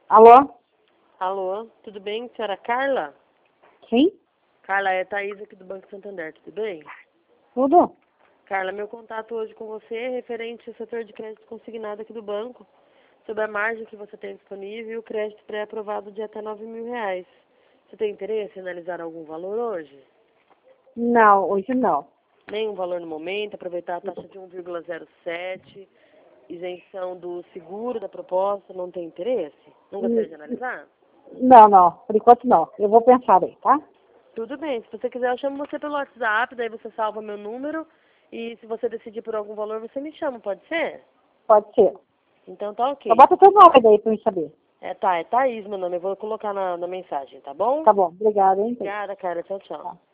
Alô? Alô, tudo bem, senhora Carla? Sim? Carla, é Thaís aqui do Banco Santander, tudo bem? Tudo? Carla, meu contato hoje com você é referente ao setor de crédito consignado aqui do banco, sobre a margem que você tem disponível e o crédito pré-aprovado de até R$ 9.000. Você tem interesse em analisar algum valor hoje? Não, hoje não. Nenhum valor no momento, aproveitar a taxa de 1,07, isenção do seguro da proposta, não tem interesse? Não gostaria de analisar? Não, por enquanto não. Eu vou pensar aí, tá? Tudo bem, se você quiser eu chamo você pelo WhatsApp, daí você salva meu número e se você decidir por algum valor você me chama, pode ser? Pode ser. Então tá Só ok. bota teu nome daí pra eu saber. É Thaís meu nome, eu vou colocar na mensagem, tá bom? Tá bom, obrigada, hein? Obrigada, cara, tchau, tchau. Tá.